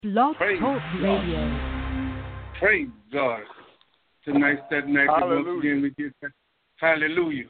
Blog Praise Talk God. Radio. Praise God. Tonight's that night that once Hallelujah. again we get that. Hallelujah.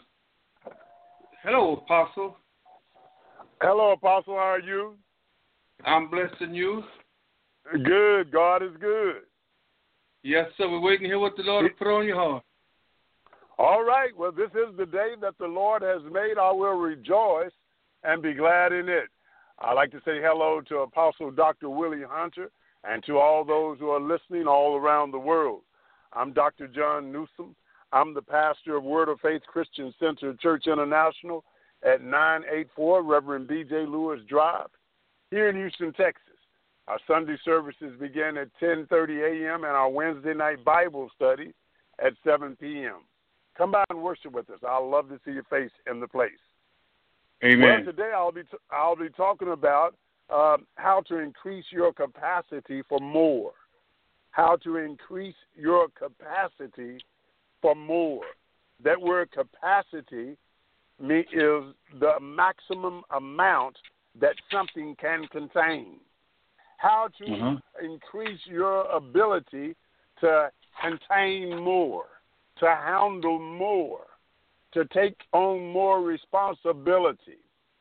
Hello, Apostle. Hello, Apostle. How are you? I'm blessing you. Good. God is good. Yes, sir. We're waiting to hear what the Lord has put on your heart. All right. Well, this is the day that the Lord has made. I will rejoice and be glad in it. I'd like to say hello to Apostle Dr. Willie Hunter and to all those who are listening all around the world. I'm Dr. John Newsom. I'm the pastor of Word of Faith Christian Center Church International at 984 Reverend B.J. Lewis Drive here in Houston, Texas. Our Sunday services begin at 10:30 a.m. and our Wednesday night Bible study at 7 p.m. Come by and worship with us. I'd love to see your face in the place. Amen. Well, today I'll be talking about how to increase your capacity for more. How to increase your capacity for more. That word capacity is the maximum amount that something can contain. How to increase your ability to contain more, to handle more, to take on more responsibility.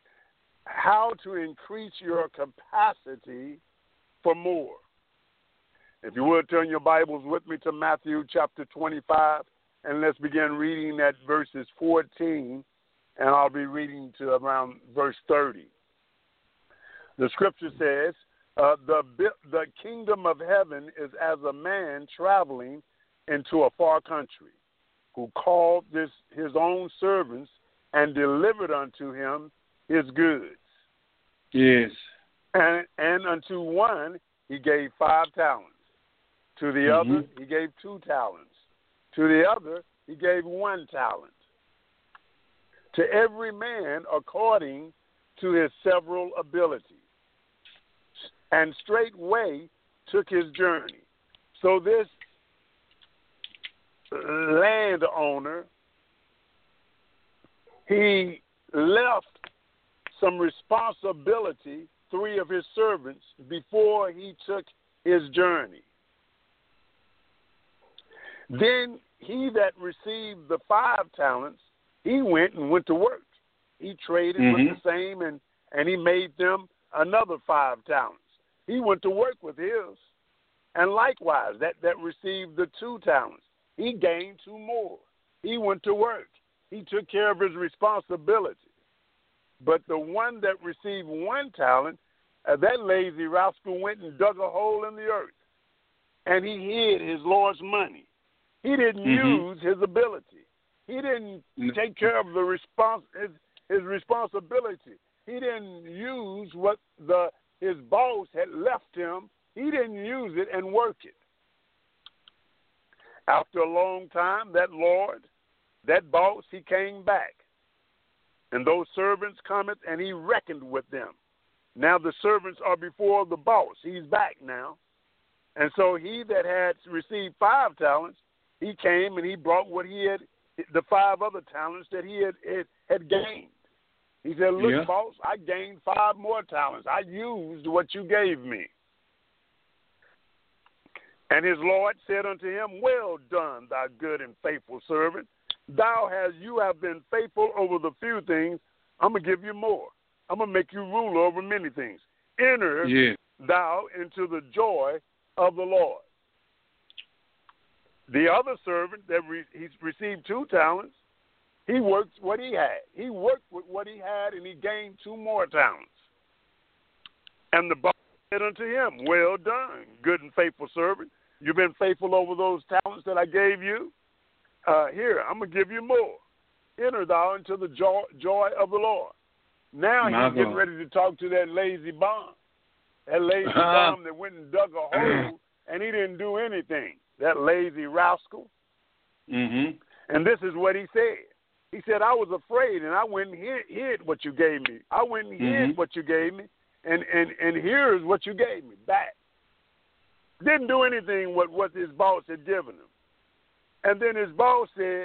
How to increase your capacity for more. If you would, turn your Bibles with me to Matthew chapter 25, and let's begin reading at verses 14, and I'll be reading to around verse 30. The scripture says, the kingdom of heaven is as a man traveling into a far country, who called his own servants and delivered unto him his goods. Yes. And unto one he gave 5 talents. To the other he gave 2 talents. To the other he gave 1 talent. To every man according to his several abilities. And straightway took his journey. So this landowner, he left some responsibility, 3 of his servants, before he took his journey. Then he that received the 5 talents, he went to work. He traded with the same, and he made them another 5 talents. He went to work with his. And likewise, that received the 2 talents, he gained 2 more. He went to work. He took care of his responsibility. But the one that received 1 talent, that lazy rascal went and dug a hole in the earth, and he hid his Lord's money. He didn't use his ability. He didn't take care of his responsibility. He didn't use what his boss had left him. He didn't use it and work it. After a long time, that boss, he came back. And those servants cometh, and he reckoned with them. Now the servants are before the boss. He's back now. And so he that had received 5 talents, he came and he brought the 5 other talents that he had gained. He said, look, boss, I gained 5 more talents. I used what you gave me. And his Lord said unto him, well done, thou good and faithful servant. You have been faithful over the few things. I'm going to give you more. I'm going to make you ruler over many things. Enter thou into the joy of the Lord. The other servant that he received 2 talents, he worked what he had. He worked with what he had, and he gained 2 more talents. And the boss said unto him, well done, good and faithful servant. You've been faithful over those talents that I gave you. Here, I'm going to give you more. Enter thou into the joy of the Lord. Now he's getting ready to talk to that lazy bum. That lazy bum that went and dug a hole, and he didn't do anything. That lazy rascal. And this is what he said. He said, I was afraid, and I went and hid what you gave me. I went and hid what you gave me, and here's what you gave me back. Didn't do anything with what his boss had given him. And then his boss said,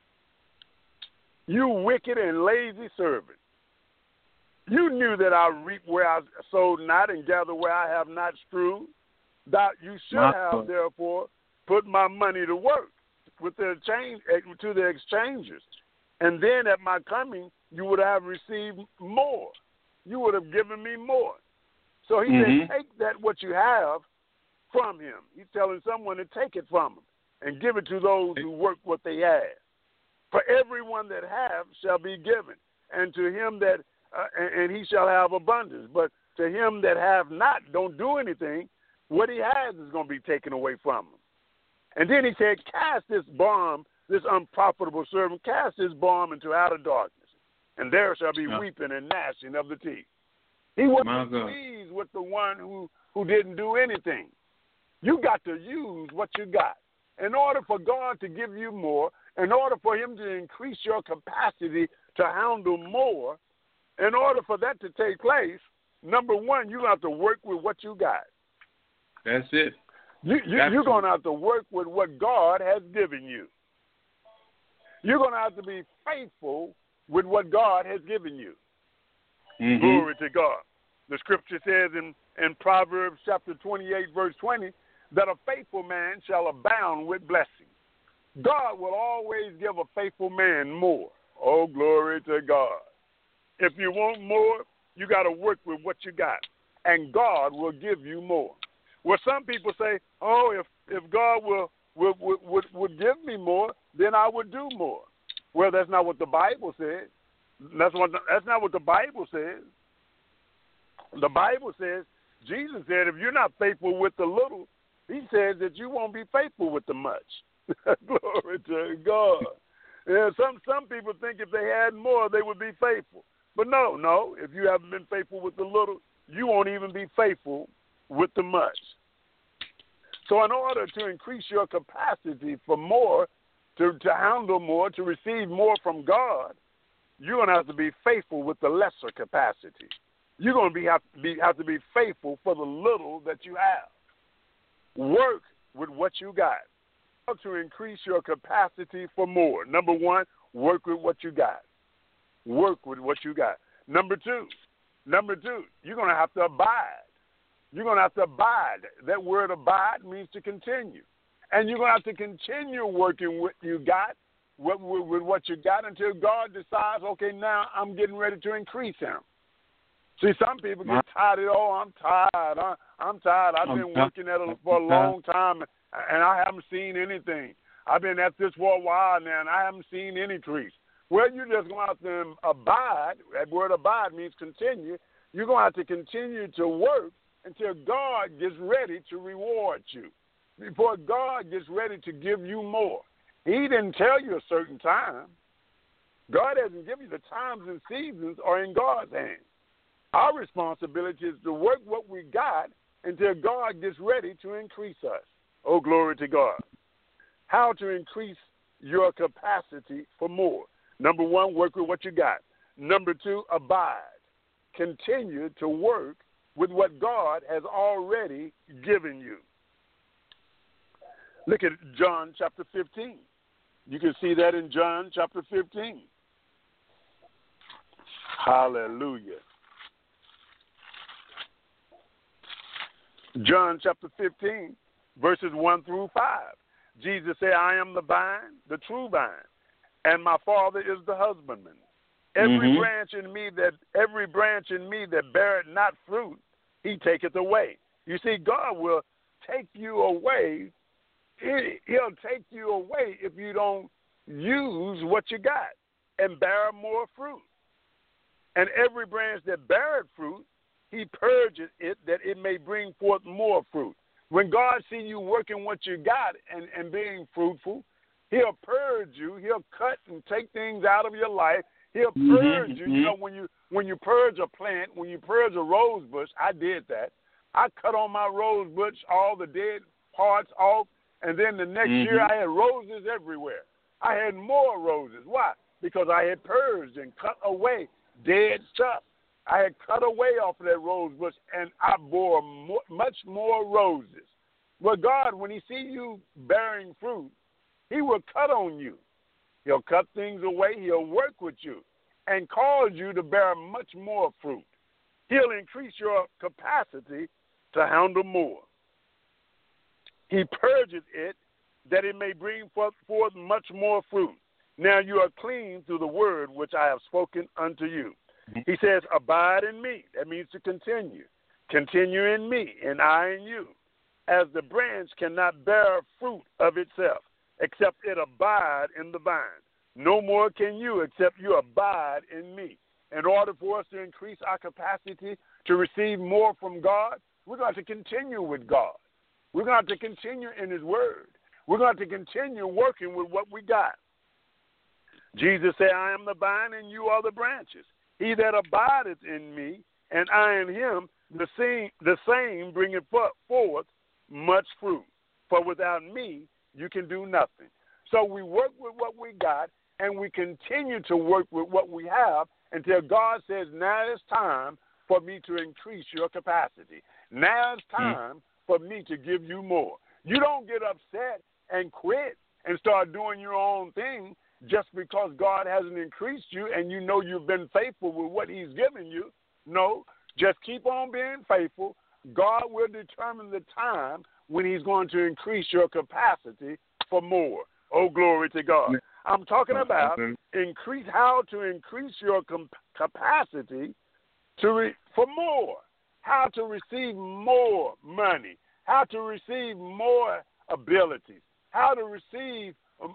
you wicked and lazy servant. You knew that I reap where I sowed not and gather where I have not strewed. that you should have, therefore, put my money to work with the exchange, to the exchangers. And then at my coming, you would have received more. You would have given me more. So he said, take that what you have from him. He's telling someone to take it from him and give it to those who work what they have. For everyone that have shall be given, and to him that, and he shall have abundance. But to him that have not, don't do anything, what he has is going to be taken away from him. And then he said, cast this bomb, this unprofitable servant, cast this bomb into outer darkness, and there shall be weeping and gnashing of the teeth. He wasn't pleased with the one who didn't do anything. You got to use what you got. In order for God to give you more, in order for him to increase your capacity to handle more, in order for that to take place, number one, you have to work with what you got. That's it. You're going to have to work with what God has given you. You're going to have to be faithful with what God has given you. Glory to God. The scripture says in Proverbs chapter 28, verse 20, that a faithful man shall abound with blessings. God will always give a faithful man more. Oh, glory to God. If you want more, you got to work with what you got, and God will give you more. Well, some people say, oh, if God would give me more, then I would do more. Well, that's not what the Bible says. That's not what the Bible says. The Bible says, Jesus said, if you're not faithful with the little, he says that you won't be faithful with the much. Glory to God. Yeah, some people think if they had more, they would be faithful. But no, if you haven't been faithful with the little, you won't even be faithful with the much. So in order to increase your capacity for more, to handle more, to receive more from God, you're going to have to be faithful with the lesser capacity. You're going to have to be faithful for the little that you have. Work with what you got. How to increase your capacity for more. Number one, work with what you got. Work with what you got. Number two, you're going to have to abide. You're going to have to abide. That word abide means to continue. And you're going to have to continue working with you got, with what you got until God decides, okay, now I'm getting ready to increase him. See, some people get tired of, I'm tired. I'm tired. I've been working at it for a long time, and I haven't seen anything. I've been at this for a while now, and I haven't seen any increase. Well, you're just going to have to abide. That word abide means continue. You're going to have to continue to work until God gets ready to reward you, before God gets ready to give you more. He didn't tell you a certain time. God hasn't given you the times and seasons are in God's hands. Our responsibility is to work what we got until God gets ready to increase us. Oh, glory to God. How to increase your capacity for more. Number one, work with what you got. Number two, abide. Continue to work with what God has already given you. Look at John chapter 15. You can see that in John chapter 15. Hallelujah. John chapter 15, verses 1 through 5. Jesus said, I am the vine, the true vine, and my Father is the husbandman. Every branch in me that beareth not fruit, he taketh away. You see, God will take you away. He'll take you away if you don't use what you got and bear more fruit. And every branch that beareth fruit, he purges it that it may bring forth more fruit. When God sees you working what you got and being fruitful, he'll purge you. He'll cut and take things out of your life. He'll purge you. You know, when you purge a plant, when you purge a rose bush, I did that. I cut on my rose bush all the dead parts off, and then the next year I had roses everywhere. I had more roses. Why? Because I had purged and cut away dead stuff. I had cut away off of that rose bush, and I bore much more roses. Well, God, when he see you bearing fruit, he will cut on you. He'll cut things away. He'll work with you and cause you to bear much more fruit. He'll increase your capacity to handle more. He purges it, that it may bring forth much more fruit. Now you are clean through the word which I have spoken unto you. He says, abide in me. That means to continue. Continue in me, and I in you. As the branch cannot bear fruit of itself, except it abide in the vine. No more can you, except you abide in me. In order for us to increase our capacity to receive more from God, we're going to continue with God. We're going to continue in his word. We're going to continue working with what we got. Jesus said, I am the vine and you are the branches. He that abideth in me and I in him, the same bringeth forth much fruit. For without me, you can do nothing. So we work with what we got, and we continue to work with what we have until God says, now it's time for me to increase your capacity. Now it's time for me to give you more. You don't get upset and quit and start doing your own thing just because God hasn't increased you and you know you've been faithful with what he's given you. No, just keep on being faithful. God will determine the time when he's going to increase your capacity for more. Oh, glory to God. I'm talking about how to increase your capacity for more, how to receive more money, how to receive more abilities, how to receive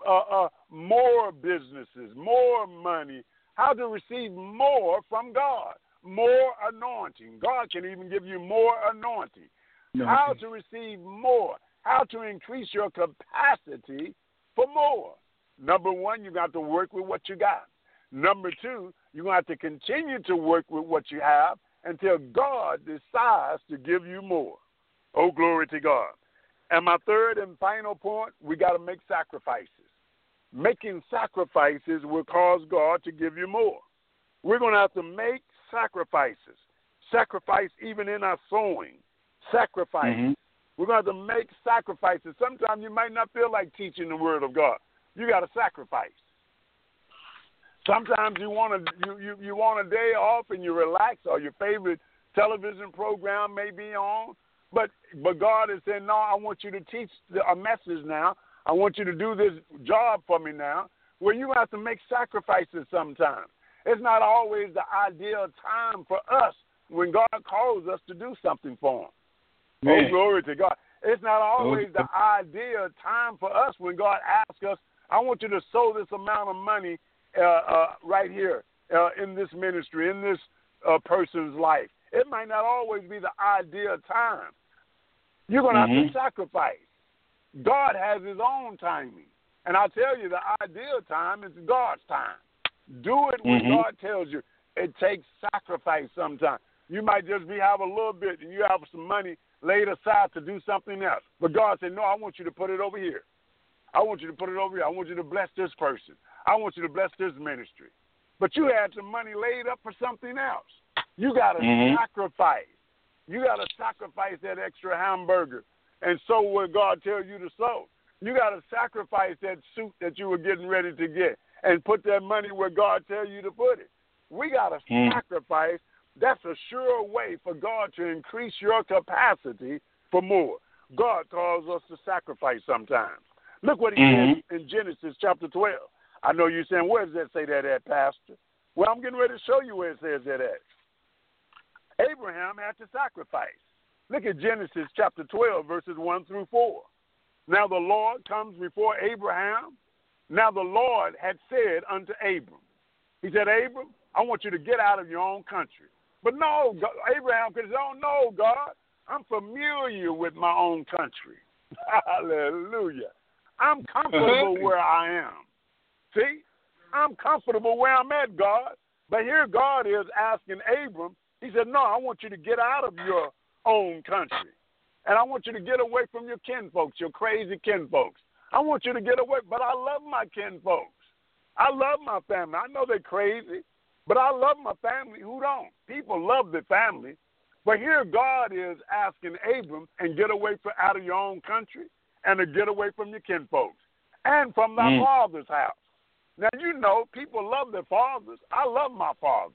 more businesses, more money, how to receive more from God, more anointing. God can even give you more anointing. How to receive more, how to increase your capacity for more. Number one, you got to work with what you got. Number two, you're going to have to continue to work with what you have until God decides to give you more. Oh, glory to God. And my third and final point, we got to make sacrifices. Making sacrifices will cause God to give you more. We're going to have to make sacrifices. Sacrifice even in our sowing. Sacrifice. We're going to have to make sacrifices. Sometimes you might not feel like teaching the word of God. You got to sacrifice. Sometimes you want a day off and you relax, or your favorite television program may be on, but God is saying, no, I want you to teach a message now. I want you to do this job for me now. Well, you have to make sacrifices sometimes. It's not always the ideal time for us when God calls us to do something for him. Oh, glory to God. It's not always the ideal time for us when God asks us, I want you to sow this amount of money right here in this ministry, in this person's life. It might not always be the ideal time. You're going to have to sacrifice. God has his own timing. And I'll tell you, the ideal time is God's time. Do it when God tells you. It takes sacrifice sometimes. You might just have a little bit and you have some money laid aside to do something else. But God said, no, I want you to put it over here. I want you to put it over here. I want you to bless this person. I want you to bless this ministry. But you had some money laid up for something else. You got to sacrifice. You got to sacrifice that extra hamburger and sow what God tells you to sow. You got to sacrifice that suit that you were getting ready to get and put that money where God tells you to put it. We got to sacrifice. That's a sure way for God to increase your capacity for more. God calls us to sacrifice sometimes. Look what he says in Genesis chapter 12. I know you're saying, where does that say that at, Pastor? Well, I'm getting ready to show you where it says that at. Abraham had to sacrifice. Look at Genesis chapter 12, verses 1 through 4. Now the Lord comes before Abraham. Now the Lord had said unto Abram, he said, Abram, I want you to get out of your own country. But no, Abraham could say, oh, no, God, I'm familiar with my own country. Hallelujah. I'm comfortable where I am. See? I'm comfortable where I'm at, God. But here God is asking Abram, he said, no, I want you to get out of your own country. And I want you to get away from your kinfolks, your crazy kinfolks. I want you to get away, but I love my kinfolks. I love my family. I know they're crazy, but I love my family. Who don't? People love their family. But here God is asking Abram, and get away out of your own country and to get away from your kinfolks and from thy father's house. Now, you know, people love their fathers. I love my father.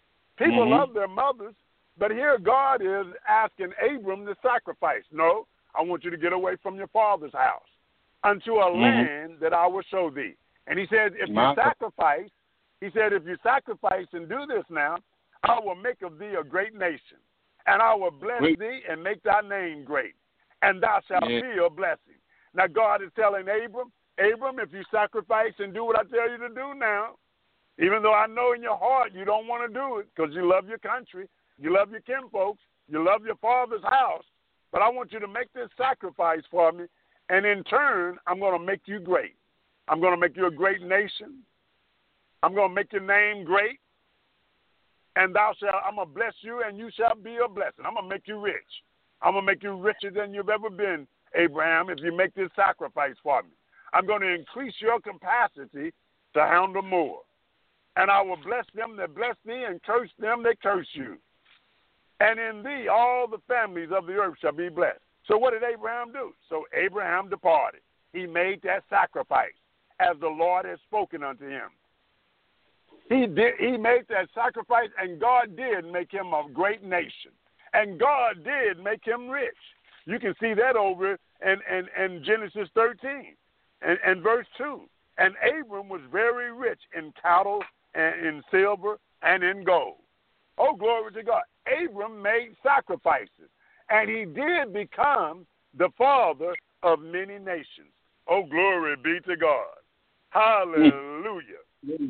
People love their mothers. But here God is asking Abram to sacrifice. No, I want you to get away from your father's house unto a land that I will show thee. And he said, if you sacrifice, he said, if you sacrifice and do this now, I will make of thee a great nation, and I will bless thee and make thy name great, and thou shalt be a blessing. Now God is telling Abram, if you sacrifice and do what I tell you to do now, even though I know in your heart you don't want to do it because you love your country, you love your kinfolks, you love your father's house, but I want you to make this sacrifice for me, and in turn, I'm going to make you great. I'm going to make you a great nation. I'm going to make your name great, and I'm going to bless you, and you shall be a blessing. I'm going to make you rich. I'm going to make you richer than you've ever been, Abraham, if you make this sacrifice for me. I'm going to increase your capacity to handle more. And I will bless them that bless thee and curse them that curse you. And in thee all the families of the earth shall be blessed. So what did Abraham do? So Abraham departed. He made that sacrifice as the Lord had spoken unto him. He made that sacrifice, and God did make him a great nation. And God did make him rich. You can see that over in Genesis 13 and verse 2. And Abram was very rich in cattle and in silver and in gold. Oh, glory to God. Abram made sacrifices, and he did become the father of many nations. Oh, glory be to God. Hallelujah.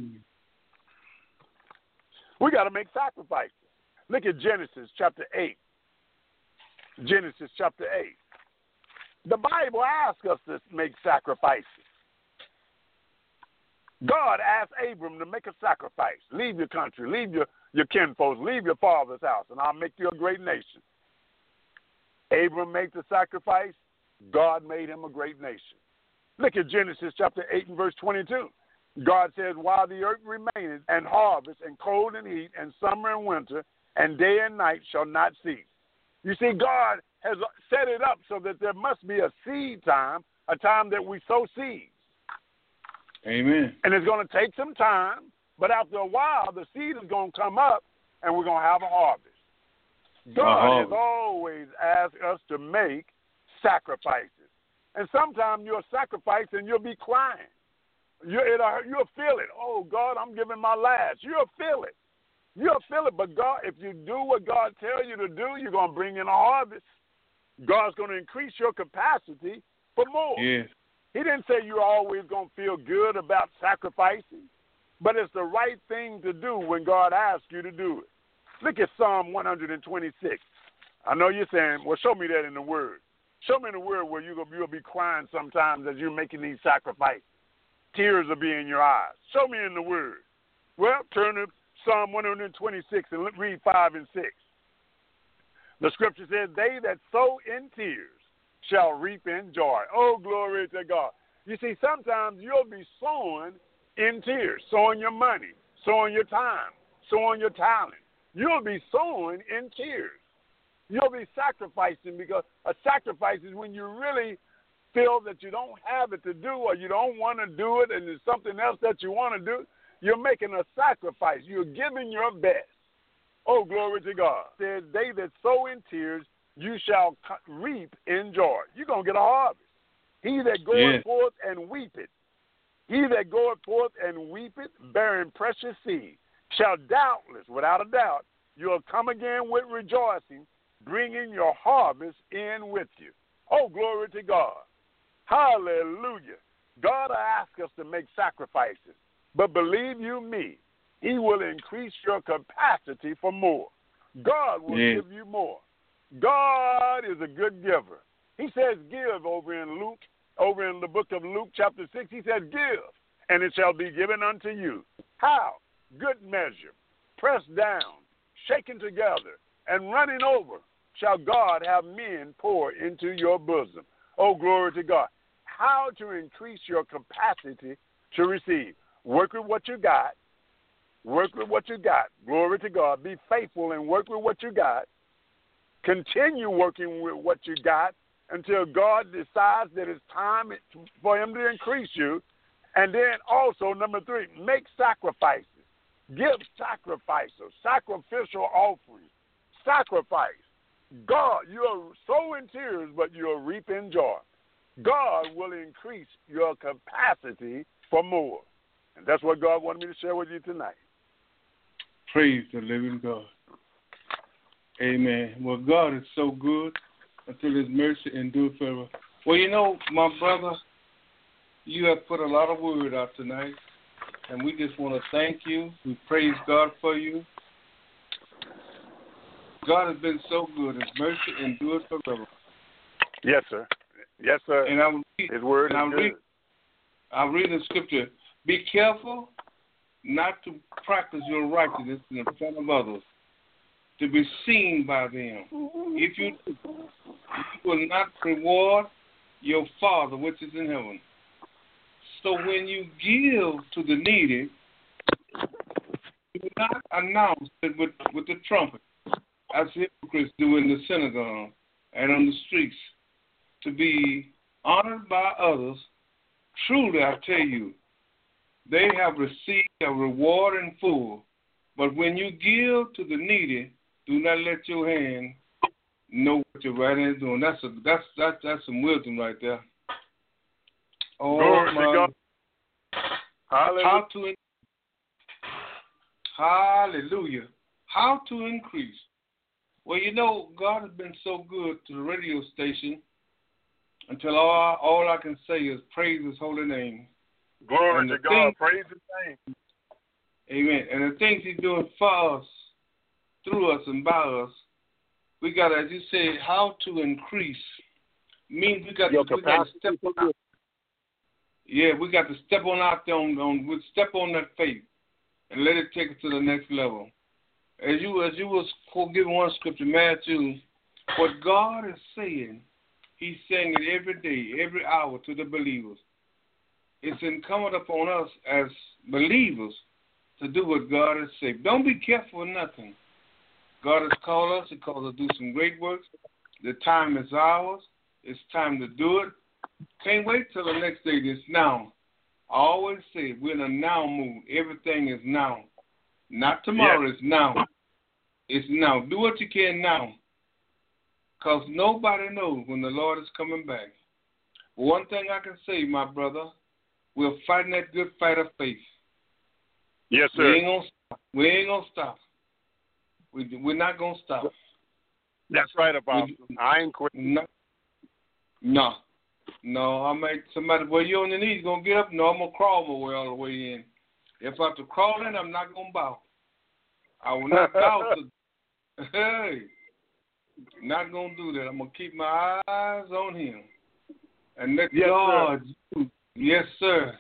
We got to make sacrifices. Look at Genesis chapter 8. Genesis chapter 8. The Bible asks us to make sacrifices. God asked Abram to make a sacrifice. Leave your country, leave your kinfolks, leave your father's house, and I'll make you a great nation. Abram made the sacrifice. God made him a great nation. Look at Genesis chapter 8 and verse 22. God says, while the earth remaineth, and harvest, and cold and heat, and summer and winter, and day and night shall not cease. You see, God has set it up so that there must be a seed time, a time that we sow seeds. Amen. And it's going to take some time, but after a while, the seed is going to come up, and we're going to have a harvest. God has always asked us to make sacrifices. And sometimes you'll sacrifice and you'll be crying. You'll feel it. Oh, God, I'm giving my last. You'll feel it. You'll feel it. But God, if you do what God tells you to do, you're going to bring in a harvest. God's going to increase your capacity for more. Yes. He didn't say you're always going to feel good about sacrificing, but it's the right thing to do when God asks you to do it. Look at Psalm 126. I know you're saying, well, show me that in the Word. Show me in the Word where you'll be crying sometimes as you're making these sacrifices. Tears will be in your eyes. Show me in the Word. Well, turn to Psalm 126 and read 5 and 6. The Scripture says, they that sow in tears shall reap in joy. Oh, glory to God. You see, sometimes you'll be sowing in tears, sowing your money, sowing your time, sowing your talent. You'll be sowing in tears. You'll be sacrificing, because a sacrifice is when you really feel that you don't have it to do, or you don't want to do it and there's something else that you want to do. You're making a sacrifice. You're giving your best. Oh, glory to God. It says, they that sow in tears, you shall reap in joy. You're going to get a harvest. He that goeth forth and weepeth, he that goeth forth and weepeth, bearing precious seed, shall doubtless, without a doubt, you'll come again with rejoicing, bringing your harvest in with you. Oh, glory to God. Hallelujah. God asks us to make sacrifices, but believe you me, he will increase your capacity for more. God will give you more. God is a good giver. He says give over in the book of Luke chapter 6. He says give, and it shall be given unto you. How? Good measure, pressed down, shaken together, and running over, shall God have men pour into your bosom. Oh, glory to God. How to increase your capacity to receive. Work with what you got. Work with what you got. Glory to God. Be faithful and work with what you got. Continue working with what you got until God decides that it's time for him to increase you. And then also, number 3, make sacrifices. Give sacrifices, sacrificial offerings. Sacrifice. God, you'll sow in tears, but you'll reap in joy. God will increase your capacity for more. And that's what God wanted me to share with you tonight. Praise the living God. Amen. Well, God is so good until his mercy endures forever. Well, you know, my brother, you have put a lot of word out tonight, and we just want to thank you. We praise God for you. God has been so good. His mercy endures forever. Yes, sir. Yes, sir. And his word is good. I'll read the scripture. Be careful not to practice your righteousness in front of others, to be seen by them. If you do, you will not reward your Father which is in heaven. So when you give to the needy, do not announce it with the trumpet, as hypocrites do in the synagogue and on the streets, to be honored by others. Truly, I tell you, they have received a reward in full. But when you give to the needy, do not let your hand know what your right hand is doing. That's some wisdom right there. Oh, glory to God. Hallelujah. Hallelujah. How to increase? Well, you know, God has been so good to the radio station until all I can say is praise his holy name. Glory to God. Praise his name. Amen. And the things he's doing for us, through us, and by us, we got to, as you said, how to increase means we got to step on out. Yeah, we got to step on out there we step on that faith and let it take us to the next level. As you was giving one scripture, Matthew, what God is saying, he's saying it every day, every hour to the believers. It's incumbent upon us as believers to do what God has said. Don't be careful of nothing. God has called us. He called us to do some great works. The time is ours. It's time to do it. Can't wait till the next day. It's now. I always say we're in a now mood. Everything is now. Not tomorrow. It's now. It's now. Do what you can now. Because nobody knows when the Lord is coming back. One thing I can say, my brother, we're fighting that good fight of faith. Yes, sir. We ain't gonna stop. We're not gonna stop. That's right, Apostle. I ain't quitting. No. I might somebody. Well, you on your knees gonna get up? No, I'm gonna crawl my way all the way in. If I have to crawl in, I'm not gonna bow. I will not bow to. Hey, not gonna do that. I'm gonna keep my eyes on Him and let God. Sir. Yes, sir.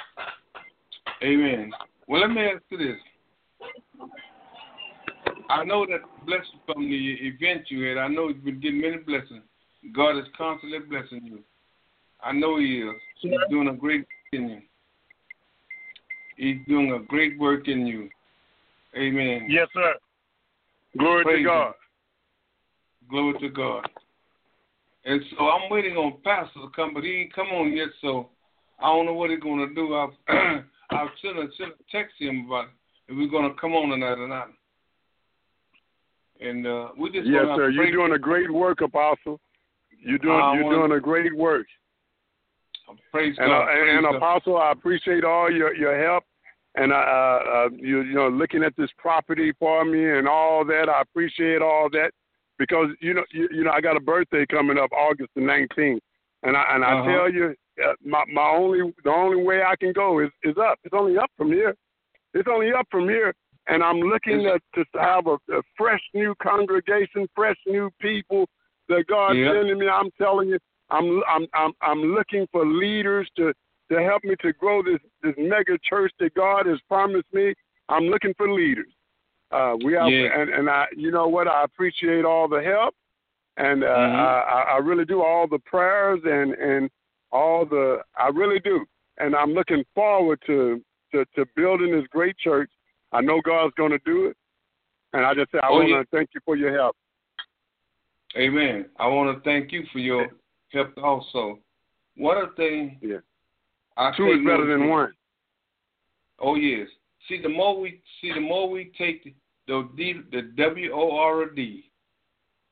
Amen. Well, let me ask you this. I know that blessing from the event you had, I know you've been getting many blessings. God is constantly blessing you. I know He is. He's doing a great work in you. He's doing a great work in you. Amen. Yes, sir. Glory to God. Glory to God. And so I'm waiting on Pastor to come, but he ain't come on yet, so I don't know what he's going to do. I'll send a text him about if we're going to come on tonight or not. And we just yes, sir. You're doing a great work, Apostle. You're doing a great work. Praise God. And Apostle, I appreciate all your help. And you know, looking at this property for me and all that, I appreciate all that because you know, I got a birthday coming up August the 19th, and I tell you, the only way I can go is up. It's only up from here. It's only up from here, and I'm looking to have a fresh new congregation, fresh new people that God's sending me. I'm telling you, I'm looking for leaders to help me to grow this mega church that God has promised me. I'm looking for leaders. And I, you know what? I appreciate all the help, and I really do, all the prayers and all the, I really do. And I'm looking forward to building this great church. I know God's going to do it, and I just say I want to thank you for your help. Amen. I want to thank you for your help also. One of the things. Yeah. Two is better than one. Oh yes. See, the more we take the WORD,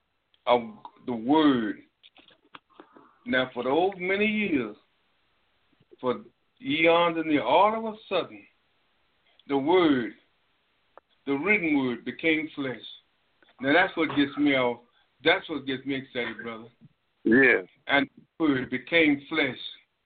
of the Word. Now, for those many years, for eons and all of a sudden, the Word, the written Word, became flesh. Now, that's what gets me off. That's what gets me excited, brother. Yes. And the Word became flesh.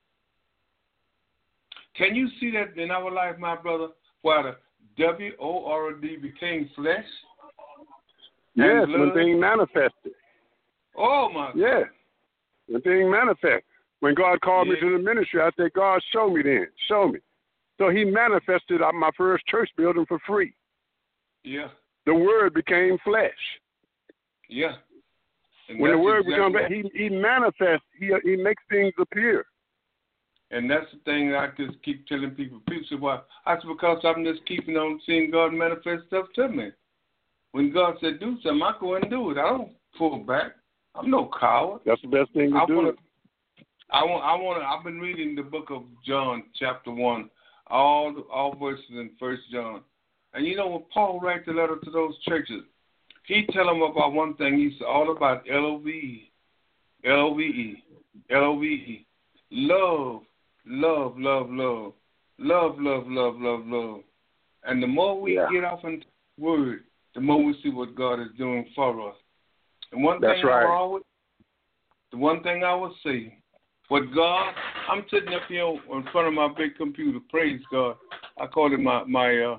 Can you see that in our life, my brother, where the W-O-R-D became flesh? Yes, when things manifested. Oh, my God. Yeah, when things manifest. When God called me to the ministry, I said, God, show me then. Show me. So he manifested my first church building for free. Yeah. The Word became flesh. Yeah. And when the Word becomes flesh, he manifests. He makes things appear. And that's the thing that I just keep telling people. People say, "Why?" That's because I'm just keeping on seeing God manifest stuff to me. When God said do something, I go and do it. I don't pull back. I'm no coward. That's the best thing to do. I've been reading the book of John, chapter 1, all verses in 1 John. And you know, when Paul writes the letter to those churches, he tell them about one thing. He's all about L-O-V-E. L-O-V-E. L-O-V-E. Love. Love, love, love. Love, love, love, love, love. And the more we get off into the Word, the more we see what God is doing for us. And one thing the one thing I would say, what God, I'm sitting up here in front of my big computer, praise God. I call it my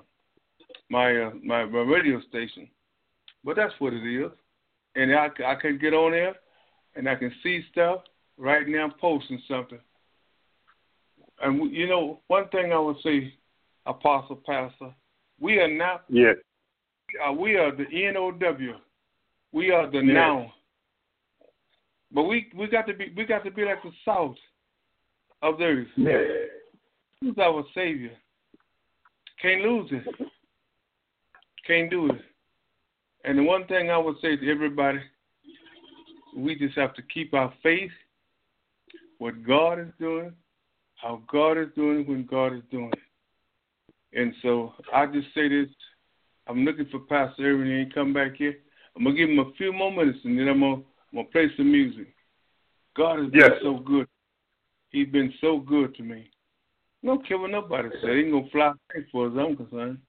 radio station. But that's what it is. And I can get on there and I can see stuff. Right now I'm posting something. And, you know, one thing I would say, Apostle Pastor, we are not. Yes. We are the N-O-W. We are the now. But we got to be like the salt of the earth. Yes. Who's our Savior? Can't lose it. Can't do it. And the one thing I would say to everybody, we just have to keep our faith, what God is doing, how God is doing it when God is doing it. And so I just say this. I'm looking for Pastor Irvin and he come back here. I'm going to give him a few more minutes and then I'm going to play some music. God has been so good. He's been so good to me. I don't care what nobody said. He ain't going to fly as far as I'm concerned.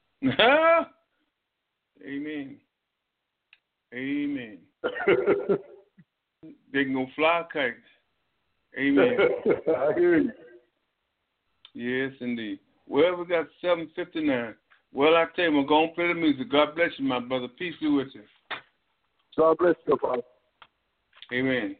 Amen. Amen. They can go fly kites. Amen. I hear you. Yes, indeed. Well, we got 7:59. Well, I tell you, I'm going to play the music. God bless you, my brother. Peace be with you. God bless you, Father. Amen.